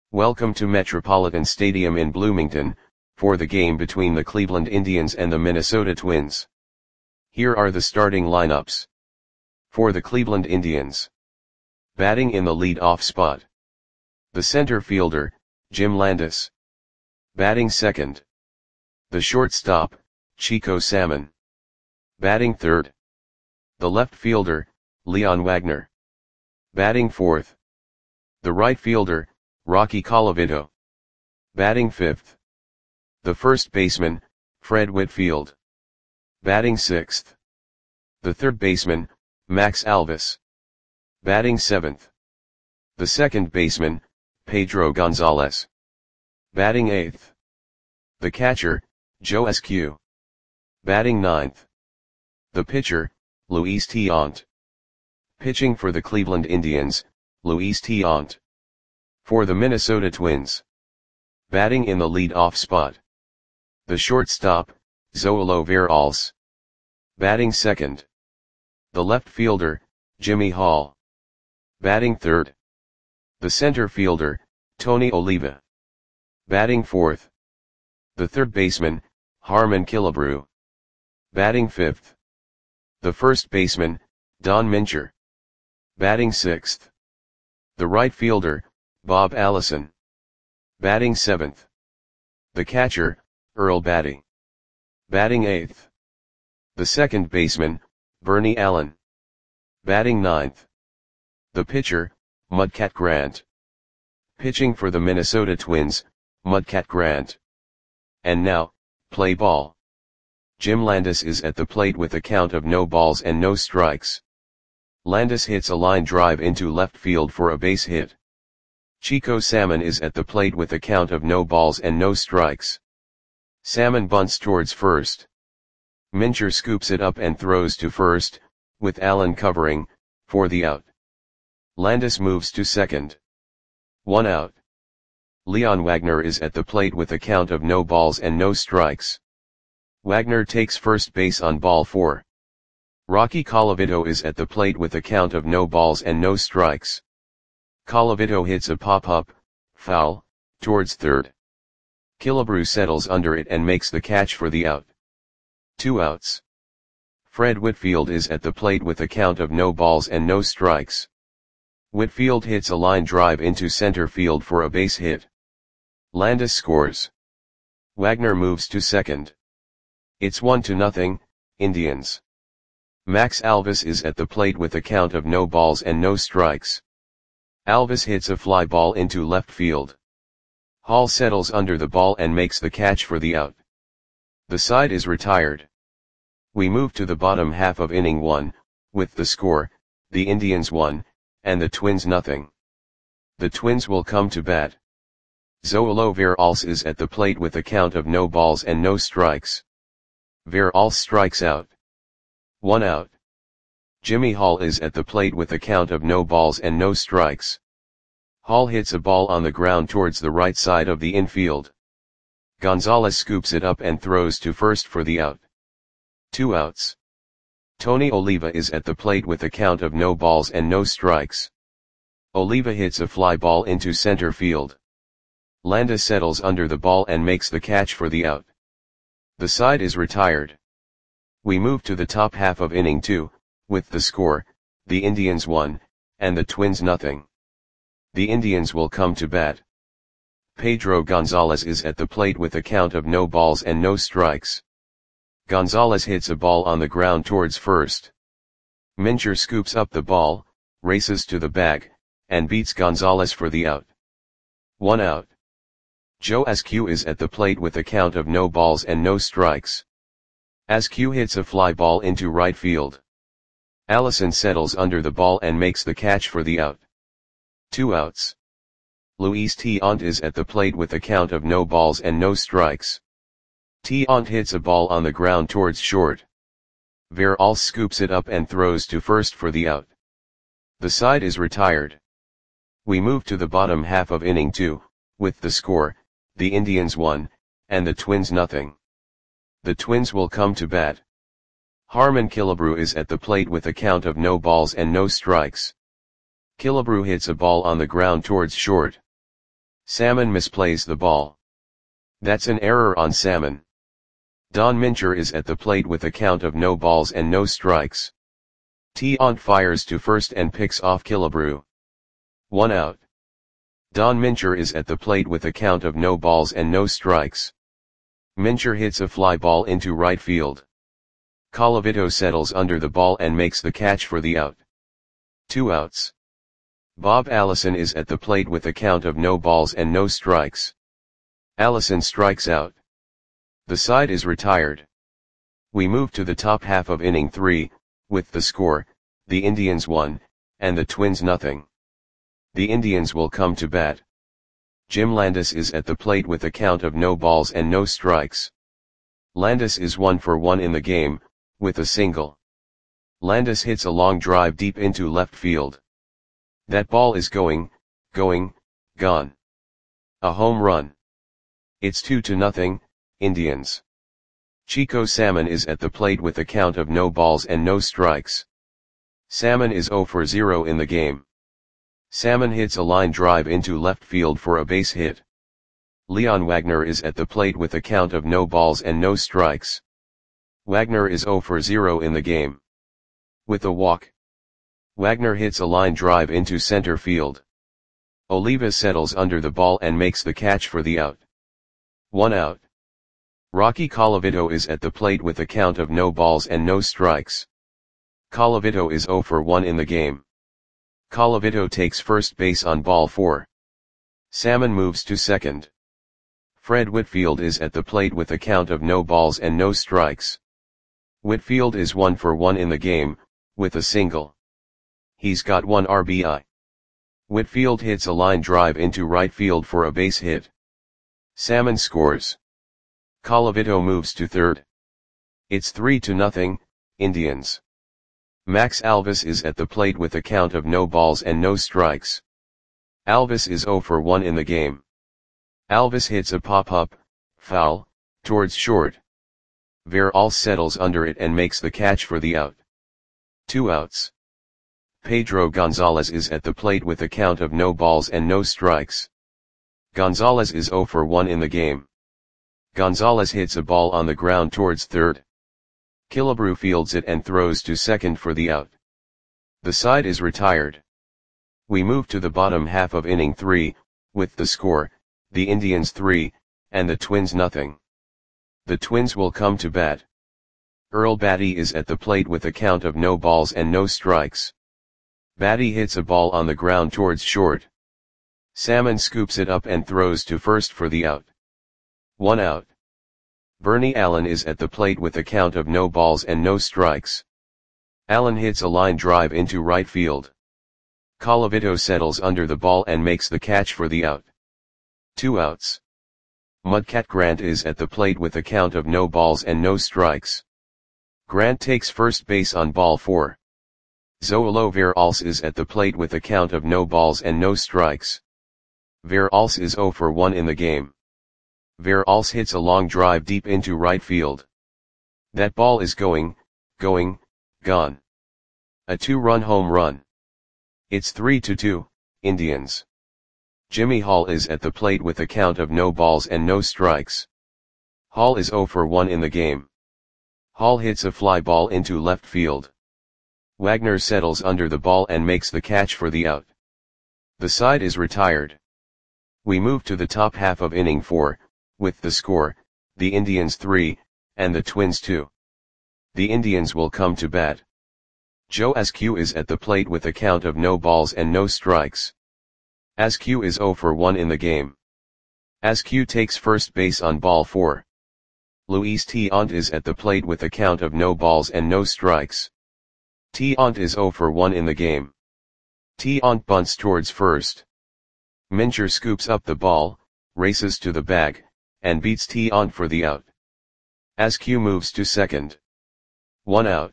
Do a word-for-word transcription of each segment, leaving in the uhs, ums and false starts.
Welcome to Metropolitan Stadium in Bloomington, for the game between the Cleveland Indians and the Minnesota Twins. Here are the starting lineups. For the Cleveland Indians. Batting in the lead-off spot. The center fielder, Jim Landis. Batting second. The shortstop, Chico Salmon. Batting third. The left fielder, Leon Wagner. Batting fourth. The right fielder, Rocky Colavito. Batting fifth. The first baseman, Fred Whitfield. Batting sixth. The third baseman, Max Alvis. Batting seventh. The second baseman, Pedro Gonzalez. Batting eighth. The catcher, Joe Eskew. Batting ninth. The pitcher, Luis Tiant. Pitching for the Cleveland Indians, Luis Tiant. For the Minnesota Twins. Batting in the lead-off spot. The shortstop, Zoilo Veralce. Batting second. The left fielder, Jimmy Hall. Batting third. The center fielder, Tony Oliva. Batting fourth. The third baseman, Harmon Killebrew. Batting fifth. The first baseman, Don Mincher. Batting sixth. The right fielder, Bob Allison. Batting seventh. The catcher, Earl Batty. Batting eighth. The second baseman, Bernie Allen. Batting ninth. The pitcher, Mudcat Grant. Pitching for the Minnesota Twins, Mudcat Grant. And now, play ball. Jim Landis is at the plate with a count of no balls and no strikes. Landis hits a line drive into left field for a base hit. Chico Salmon is at the plate with a count of no balls and no strikes. Salmon bunts towards first. Mincher scoops it up and throws to first, with Allen covering, for the out. Landis moves to second. One out. Leon Wagner is at the plate with a count of no balls and no strikes. Wagner takes first base on ball four. Rocky Colavito is at the plate with a count of no balls and no strikes. Colavito hits a pop-up, foul, towards third. Killebrew settles under it and makes the catch for the out. Two outs. Fred Whitfield is at the plate with a count of no balls and no strikes. Whitfield hits a line drive into center field for a base hit. Landis scores. Wagner moves to second. It's one to nothing, Indians. Max Alvis is at the plate with a count of no balls and no strikes. Alvis hits a fly ball into left field. Hall settles under the ball and makes the catch for the out. The side is retired. We move to the bottom half of inning one, with the score, the Indians one, and the Twins nothing. The Twins will come to bat. Zoilo Veralce is at the plate with a count of no balls and no strikes. Veralce strikes out. One out. Jimmy Hall is at the plate with a count of no balls and no strikes. Hall hits a ball on the ground towards the right side of the infield. Gonzalez scoops it up and throws to first for the out. Two outs. Tony Oliva is at the plate with a count of no balls and no strikes. Oliva hits a fly ball into center field. Landis settles under the ball and makes the catch for the out. The side is retired. We move to the top half of inning two, with the score, the Indians one, and the Twins nothing. The Indians will come to bat. Pedro Gonzalez is at the plate with a count of no balls and no strikes. Gonzalez hits a ball on the ground towards first. Mincher scoops up the ball, races to the bag, and beats Gonzalez for the out. One out. Joe Eskew is at the plate with a count of no balls and no strikes. Eskew hits a fly ball into right field. Allison settles under the ball and makes the catch for the out. Two outs. Luis Tiant is at the plate with a count of no balls and no strikes. Tiant hits a ball on the ground towards short. Veralce scoops it up and throws to first for the out. The side is retired. We move to the bottom half of inning two, with the score, the Indians one, and the Twins nothing. The Twins will come to bat. Harmon Killebrew is at the plate with a count of no balls and no strikes. Killebrew hits a ball on the ground towards short. Salmon misplays the ball. That's an error on Salmon. Don Mincher is at the plate with a count of no balls and no strikes. Tiant fires to first and picks off Killebrew. One out. Don Mincher is at the plate with a count of no balls and no strikes. Mincher hits a fly ball into right field. Colavito settles under the ball and makes the catch for the out. Two outs. Bob Allison is at the plate with a count of no balls and no strikes. Allison strikes out. The side is retired. We move to the top half of inning three, with the score, the Indians one, and the Twins nothing. The Indians will come to bat. Jim Landis is at the plate with a count of no balls and no strikes. Landis is one for one in the game, with a single. Landis hits a long drive deep into left field. That ball is going, going, gone. A home run. It's two to nothing, Indians. Chico Salmon is at the plate with a count of no balls and no strikes. Salmon is zero for zero in the game. Salmon hits a line drive into left field for a base hit. Leon Wagner is at the plate with a count of no balls and no strikes. Wagner is zero for zero in the game. With a walk. Wagner hits a line drive into center field. Oliva settles under the ball and makes the catch for the out. One out. Rocky Colavito is at the plate with a count of no balls and no strikes. Colavito is zero for one in the game. Colavito takes first base on ball four. Salmon moves to second. Fred Whitfield is at the plate with a count of no balls and no strikes. Whitfield is one for one in the game, with a single. He's got one R B I. Whitfield hits a line drive into right field for a base hit. Salmon scores. Colavito moves to third. It's three to nothing, Indians. Max Alvis is at the plate with a count of no balls and no strikes. Alvis is zero for one in the game. Alvis hits a pop-up, foul, towards short. Veralce settles under it and makes the catch for the out. Two outs. Pedro Gonzalez is at the plate with a count of no balls and no strikes. Gonzalez is zero for one in the game. Gonzalez hits a ball on the ground towards third. Killebrew fields it and throws to second for the out. The side is retired. We move to the bottom half of inning three, with the score, the Indians three, and the Twins nothing. The Twins will come to bat. Earl Batty is at the plate with a count of no balls and no strikes. Batty hits a ball on the ground towards short. Salmon scoops it up and throws to first for the out. One out. Bernie Allen is at the plate with a count of no balls and no strikes. Allen hits a line drive into right field. Colavito settles under the ball and makes the catch for the out. Two outs. Mudcat Grant is at the plate with a count of no balls and no strikes. Grant takes first base on ball four. Zoilo Veralce is at the plate with a count of no balls and no strikes. Veralce is zero for one in the game. Veralce hits a long drive deep into right field. That ball is going, going, gone. A two-run home run. It's three to two, Indians. Jimmy Hall is at the plate with a count of no balls and no strikes. Hall is zero for one in the game. Hall hits a fly ball into left field. Wagner settles under the ball and makes the catch for the out. The side is retired. We move to the top half of inning four, with the score, the Indians three, and the Twins two. The Indians will come to bat. Joe Askew is at the plate with a count of no balls and no strikes. Askew is zero for one in the game. Askew takes first base on ball four. Luis Tiant is at the plate with a count of no balls and no strikes. Tiant is zero for one in the game. Tiant bunts towards first. Mincher scoops up the ball, races to the bag, and beats Tiant for the out. Askew moves to second. One out.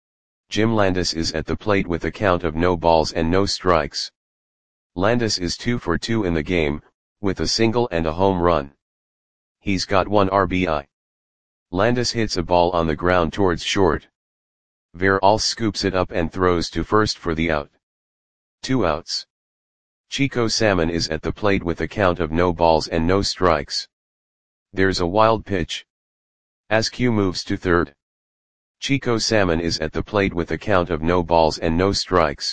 Jim Landis is at the plate with a count of no balls and no strikes. Landis is two for two in the game, with a single and a home run. He's got one R B I. Landis hits a ball on the ground towards short. Veralce scoops it up and throws to first for the out. Two outs. Chico Salmon is at the plate with a count of no balls and no strikes. There's a wild pitch. Askew moves to third. Chico Salmon is at the plate with a count of no balls and no strikes.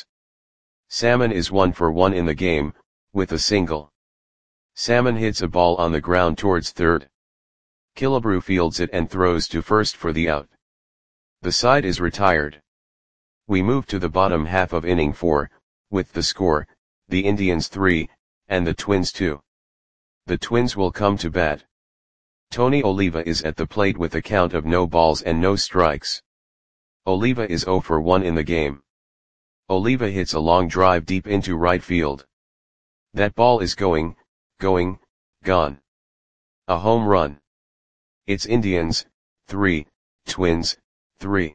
Salmon is one for one in the game, with a single. Salmon hits a ball on the ground towards third. Killebrew fields it and throws to first for the out. The side is retired. We move to the bottom half of inning four, with the score, the Indians three, and the Twins two. The Twins will come to bat. Tony Oliva is at the plate with a count of no balls and no strikes. Oliva is zero for one in the game. Oliva hits a long drive deep into right field. That ball is going, going, gone. A home run. It's Indians, three, Twins, three.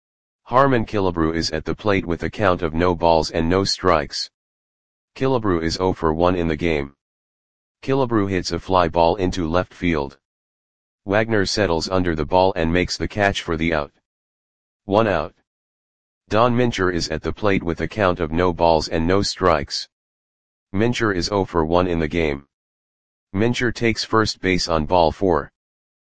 Harmon Killebrew is at the plate with a count of no balls and no strikes. Killebrew is zero for one in the game. Killebrew hits a fly ball into left field. Wagner settles under the ball and makes the catch for the out. One out. Don Mincher is at the plate with a count of no balls and no strikes. Mincher is zero for one in the game. Mincher takes first base on ball four.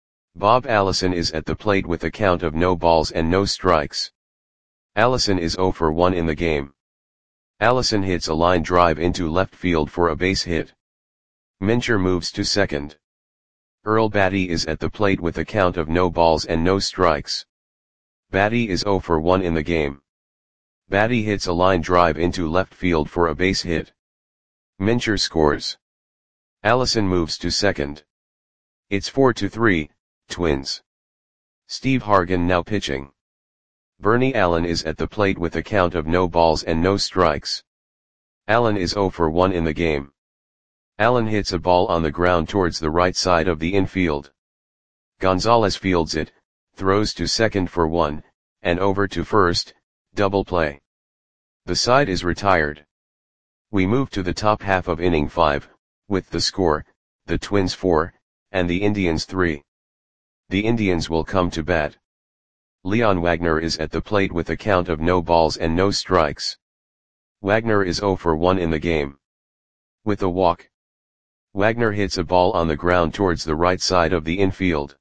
Bob Allison is at the plate with a count of no balls and no strikes. Allison is zero for one in the game. Allison hits a line drive into left field for a base hit. Mincher moves to second. Earl Batty is at the plate with a count of no balls and no strikes. Batty is zero for one in the game. Batty hits a line drive into left field for a base hit. Mincher scores. Allison moves to second. It's four to three, Twins. Steve Hargan now pitching. Bernie Allen is at the plate with a count of no balls and no strikes. Allen is zero for one in the game. Allen hits a ball on the ground towards the right side of the infield. Gonzalez fields it, throws to second for one, and over to first, double play. The side is retired. We move to the top half of inning five, with the score, the Twins four, and the Indians three. The Indians will come to bat. Leon Wagner is at the plate with a count of no balls and no strikes. Wagner is zero for one in the game. With a walk. Wagner hits a ball on the ground towards the right side of the infield.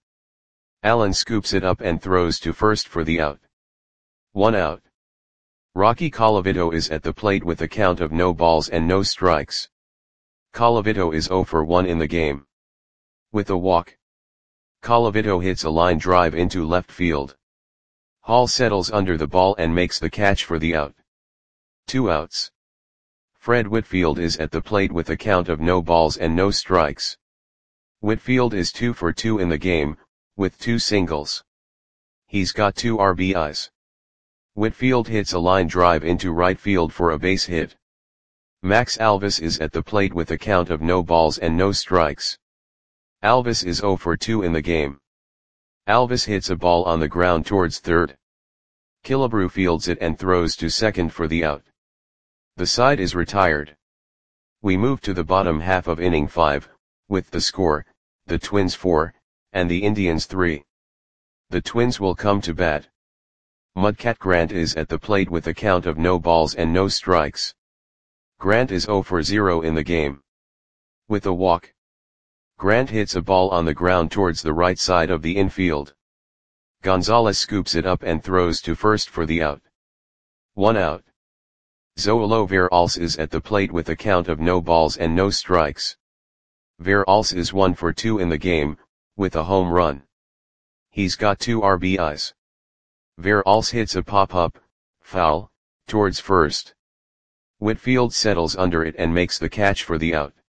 Allen scoops it up and throws to first for the out. One out. Rocky Colavito is at the plate with a count of no balls and no strikes. Colavito is zero for one in the game. With a walk. Colavito hits a line drive into left field. Hall settles under the ball and makes the catch for the out. Two outs. Fred Whitfield is at the plate with a count of no balls and no strikes. Whitfield is two for two in the game, with two singles. He's got two R B Is. Whitfield hits a line drive into right field for a base hit. Max Alvis is at the plate with a count of no balls and no strikes. Alvis is zero for two in the game. Alvis hits a ball on the ground towards third. Killebrew fields it and throws to second for the out. The side is retired. We move to the bottom half of inning five, with the score, the Twins four, and the Indians three. The Twins will come to bat. Mudcat Grant is at the plate with a count of no balls and no strikes. Grant is zero for zero in the game. With a walk. Grant hits a ball on the ground towards the right side of the infield. Gonzalez scoops it up and throws to first for the out. One out. Zoilo Veralce is at the plate with a count of no balls and no strikes. Veralce is one for two in the game, with a home run. He's got two R B Is. Veralce hits a pop-up, foul, towards first. Whitfield settles under it and makes the catch for the out.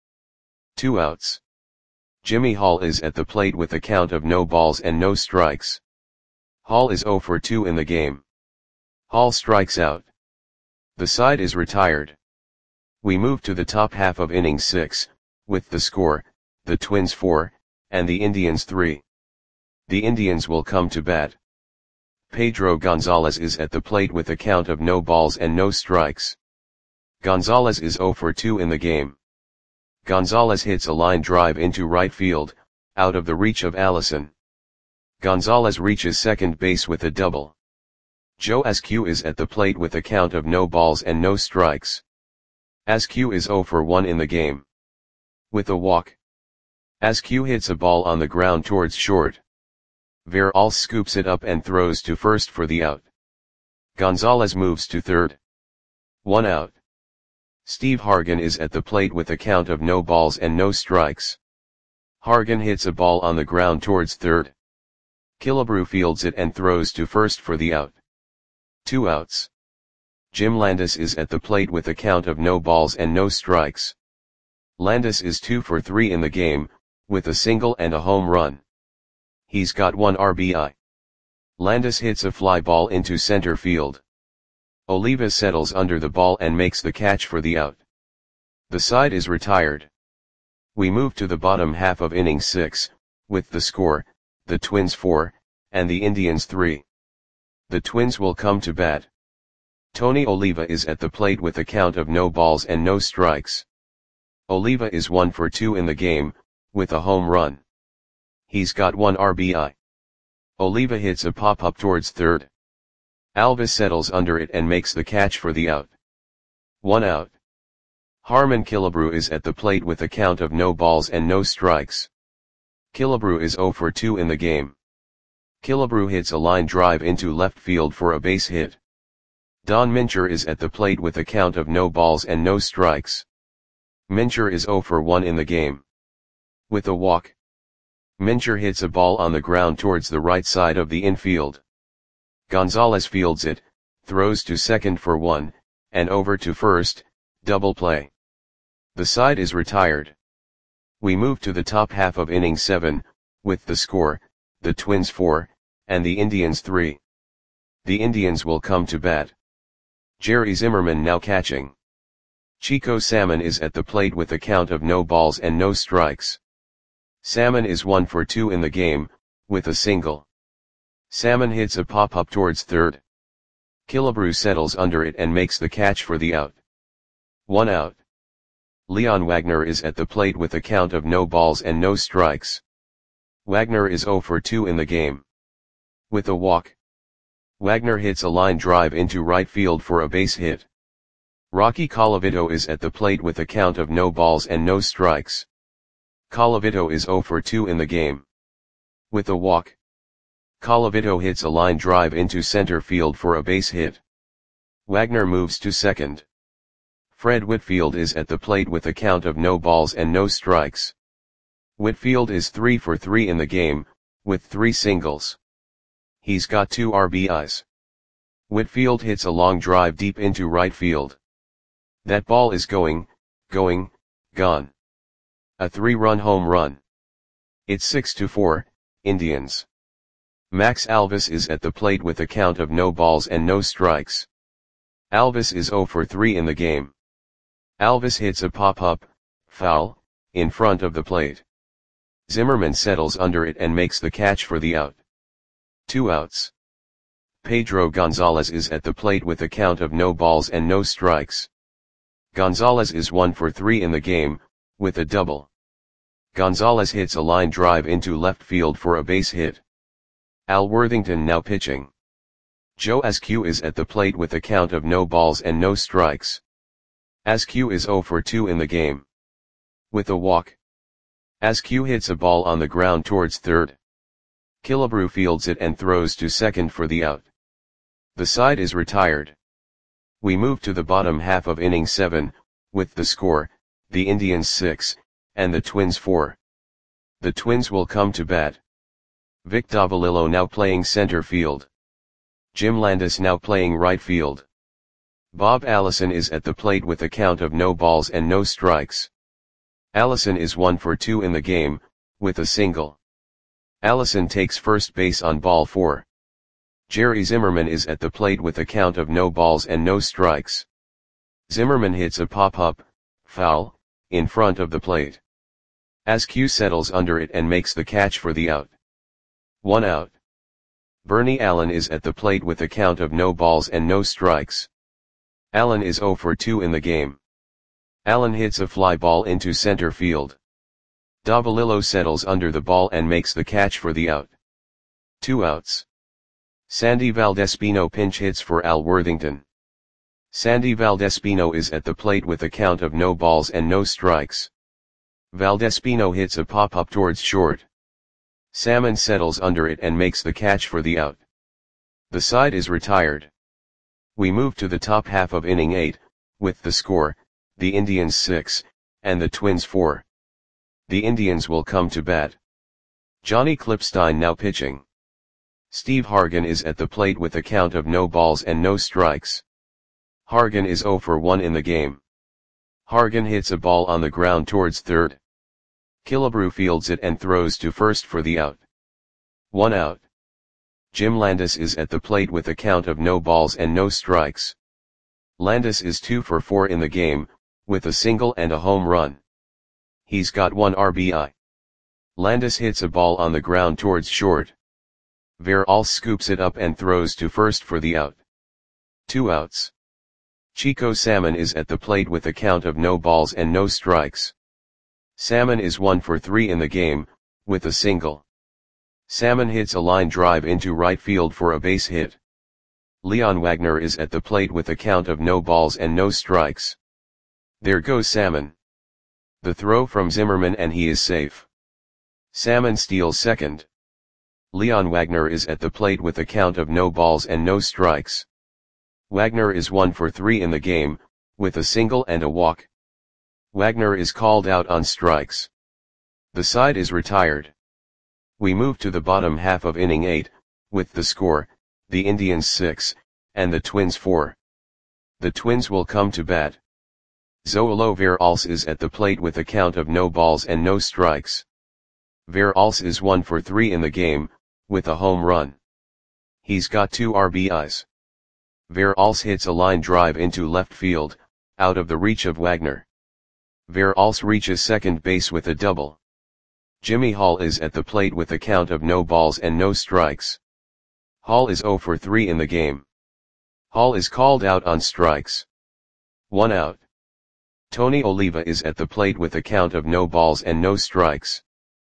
Two outs. Jimmy Hall is at the plate with a count of no balls and no strikes. Hall is zero for two in the game. Hall strikes out. The side is retired. We move to the top half of inning six, with the score, the Twins four, and the Indians three. The Indians will come to bat. Pedro Gonzalez is at the plate with a count of no balls and no strikes. Gonzalez is zero for two in the game. Gonzalez hits a line drive into right field, out of the reach of Allison. Gonzalez reaches second base with a double. Joe Askew is at the plate with a count of no balls and no strikes. Askew is zero for one in the game. With a walk. Askew hits a ball on the ground towards short. Veralls scoops it up and throws to first for the out. Gonzalez moves to third. One out. Steve Hargan is at the plate with a count of no balls and no strikes. Hargan hits a ball on the ground towards third. Killebrew fields it and throws to first for the out. Two outs. Jim Landis is at the plate with a count of no balls and no strikes. Landis is two for three in the game, with a single and a home run. He's got one R B I. Landis hits a fly ball into center field. Oliva settles under the ball and makes the catch for the out. The side is retired. We move to the bottom half of inning six, with the score, the Twins four, and the Indians three. The Twins will come to bat. Tony Oliva is at the plate with a count of no balls and no strikes. Oliva is one for two in the game, with a home run. He's got one R B I. Oliva hits a pop-up towards third. Alvis settles under it and makes the catch for the out. One out. Harmon Killebrew is at the plate with a count of no balls and no strikes. Killebrew is zero for two in the game. Killebrew hits a line drive into left field for a base hit. Don Mincher is at the plate with a count of no balls and no strikes. Mincher is zero for one in the game. With a walk. Mincher hits a ball on the ground towards the right side of the infield. Gonzalez fields it, throws to second for one, and over to first, double play. The side is retired. We move to the top half of inning seven, with the score, the Twins four, and the Indians three. The Indians will come to bat. Jerry Zimmerman now catching. Chico Salmon is at the plate with a count of no balls and no strikes. Salmon is one for two in the game, with a single. Salmon hits a pop-up towards third. Killebrew settles under it and makes the catch for the out. One out. Leon Wagner is at the plate with a count of no balls and no strikes. Wagner is zero for two in the game. With a walk. Wagner hits a line drive into right field for a base hit. Rocky Colavito is at the plate with a count of no balls and no strikes. Colavito is zero for two in the game. With a walk. Colavito hits a line drive into center field for a base hit. Wagner moves to second. Fred Whitfield is at the plate with a count of no balls and no strikes. Whitfield is three for three in the game, with three singles. He's got two R B Is. Whitfield hits a long drive deep into right field. That ball is going, going, gone. A three-run home run. It's six to four, Indians. Max Alvis is at the plate with a count of no balls and no strikes. Alvis is zero for three in the game. Alvis hits a pop-up, foul, in front of the plate. Zimmerman settles under it and makes the catch for the out. Two outs. Pedro Gonzalez is at the plate with a count of no balls and no strikes. Gonzalez is one for three in the game, with a double. Gonzalez hits a line drive into left field for a base hit. Al Worthington now pitching. Joe Askew is at the plate with a count of no balls and no strikes. Askew is zero for two in the game. With a walk. Askew hits a ball on the ground towards third. Killebrew fields it and throws to second for the out. The side is retired. We move to the bottom half of inning seven, with the score, the Indians six, and the Twins four. The Twins will come to bat. Vic Davalillo now playing center field. Jim Landis now playing right field. Bob Allison is at the plate with a count of no balls and no strikes. Allison is one for two in the game, with a single. Allison takes first base on ball four. Jerry Zimmerman is at the plate with a count of no balls and no strikes. Zimmerman hits a pop-up, foul, in front of the plate. Askew settles under it and makes the catch for the out. One out. Bernie Allen is at the plate with a count of no balls and no strikes. Allen is zero for two in the game. Allen hits a fly ball into center field. Davalillo settles under the ball and makes the catch for the out. Two outs. Sandy Valdespino pinch hits for Al Worthington. Sandy Valdespino is at the plate with a count of no balls and no strikes. Valdespino hits a pop-up towards short. Salmon settles under it and makes the catch for the out. The side is retired. We move to the top half of inning eight, with the score, the Indians six, and the Twins four. The Indians will come to bat. Johnny Klippstein now pitching. Steve Hargan is at the plate with a count of no balls and no strikes. Hargan is oh for one in the game. Hargan hits a ball on the ground towards third. Killebrew fields it and throws to first for the out. One out. Jim Landis is at the plate with a count of no balls and no strikes. Landis is two for four in the game, with a single and a home run. He's got one R B I. Landis hits a ball on the ground towards short. Veralls scoops it up and throws to first for the out. Two outs. Chico Salmon is at the plate with a count of no balls and no strikes. Salmon is one for three in the game, with a single. Salmon hits a line drive into right field for a base hit. Leon Wagner is at the plate with a count of no balls and no strikes. There goes Salmon. The throw from Zimmerman and he is safe. Salmon steals second. Leon Wagner is at the plate with a count of no balls and no strikes. Wagner is one for three in the game, with a single and a walk. Wagner is called out on strikes. The side is retired. We move to the bottom half of inning eight, with the score, the Indians six, and the Twins four. The Twins will come to bat. Zoilo Veralls is at the plate with a count of no balls and no strikes. Veralls is one for three in the game, with a home run. He's got two R B Is. Veralls hits a line drive into left field, out of the reach of Wagner. Veralls reaches second base with a double. Jimmy Hall is at the plate with a count of no balls and no strikes. Hall is oh for three in the game. Hall is called out on strikes. One out. Tony Oliva is at the plate with a count of no balls and no strikes.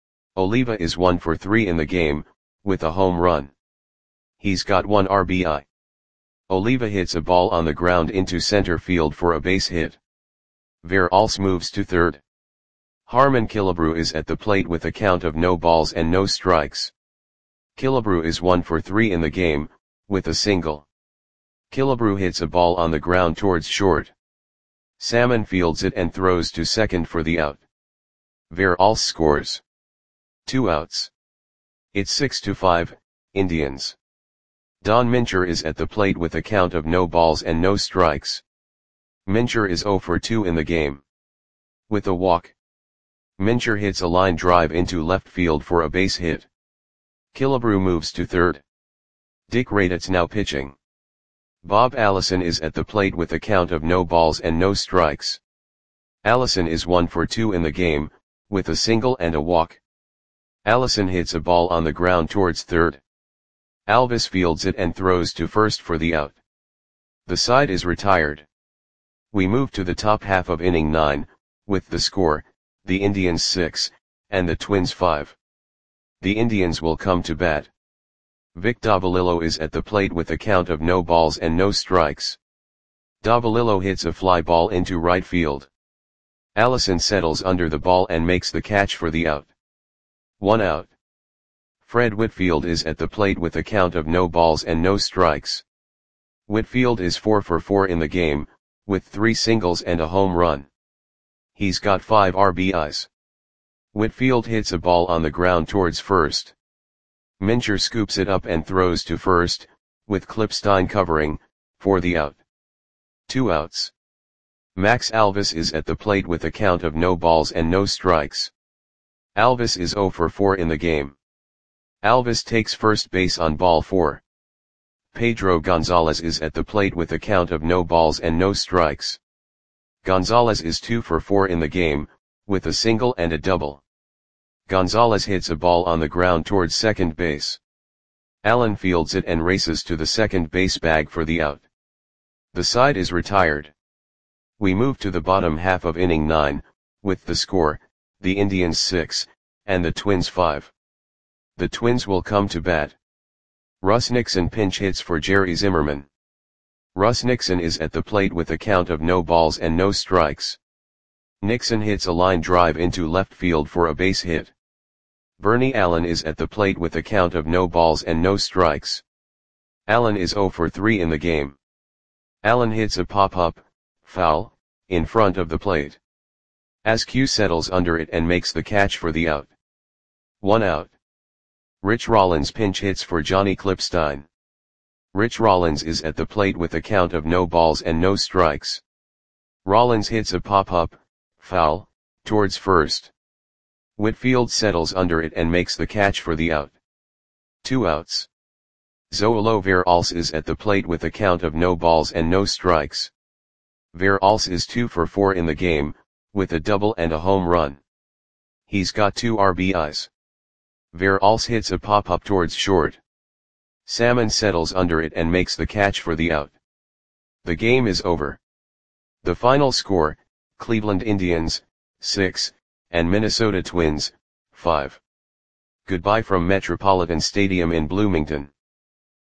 Oliva is one for three in the game, with a home run. He's got one R B I. Oliva hits a ball on the ground into center field for a base hit. Veralls moves to third. Harmon Killebrew is at the plate with a count of no balls and no strikes. Killebrew is one for three in the game, with a single. Killebrew hits a ball on the ground towards short. Salmon fields it and throws to second for the out. Veralls scores. Two outs. It's six to five, Indians. Don Mincher is at the plate with a count of no balls and no strikes. Mincher is oh for two in the game. With a walk. Mincher hits a line drive into left field for a base hit. Killebrew moves to third. Dick Raditz now pitching. Bob Allison is at the plate with a count of no balls and no strikes. Allison is one for two in the game, with a single and a walk. Allison hits a ball on the ground towards third. Alvis fields it and throws to first for the out. The side is retired. We move to the top half of inning nine, with the score, the Indians six, and the Twins five. The Indians will come to bat. Vic Davalillo is at the plate with a count of no balls and no strikes. Davalillo hits a fly ball into right field. Allison settles under the ball and makes the catch for the out. One out. Fred Whitfield is at the plate with a count of no balls and no strikes. Whitfield is four for four in the game, with three singles and a home run. He's got five R B Is. Whitfield hits a ball on the ground towards first. Mincher scoops it up and throws to first, with Klippstein covering, for the out. Two outs. Max Alvis is at the plate with a count of no balls and no strikes. Alvis is oh for four in the game. Alvis takes first base on ball four. Pedro Gonzalez is at the plate with a count of no balls and no strikes. Gonzalez is two for four in the game, with a single and a double. Gonzalez hits a ball on the ground towards second base. Allen fields it and races to the second base bag for the out. The side is retired. We move to the bottom half of inning nine, with the score, the Indians six, and the Twins five. The Twins will come to bat. Russ Nixon pinch hits for Jerry Zimmerman. Russ Nixon is at the plate with a count of no balls and no strikes. Nixon hits a line drive into left field for a base hit. Bernie Allen is at the plate with a count of no balls and no strikes. Allen is zero for three in the game. Allen hits a pop-up, foul, in front of the plate. Askew settles under it and makes the catch for the out. One out. Rich Rollins pinch hits for Johnny Klippstein. Rich Rollins is at the plate with a count of no balls and no strikes. Rollins hits a pop-up, foul, towards first. Whitfield settles under it and makes the catch for the out. Two outs. Zoilo Veralce is at the plate with a count of no balls and no strikes. Veralce is two for four in the game, with a double and a home run. He's got two R B Is. Veralce hits a pop-up towards short. Salmon settles under it and makes the catch for the out. The game is over. The final score, Cleveland Indians, six, and Minnesota Twins, five. Goodbye from Metropolitan Stadium in Bloomington.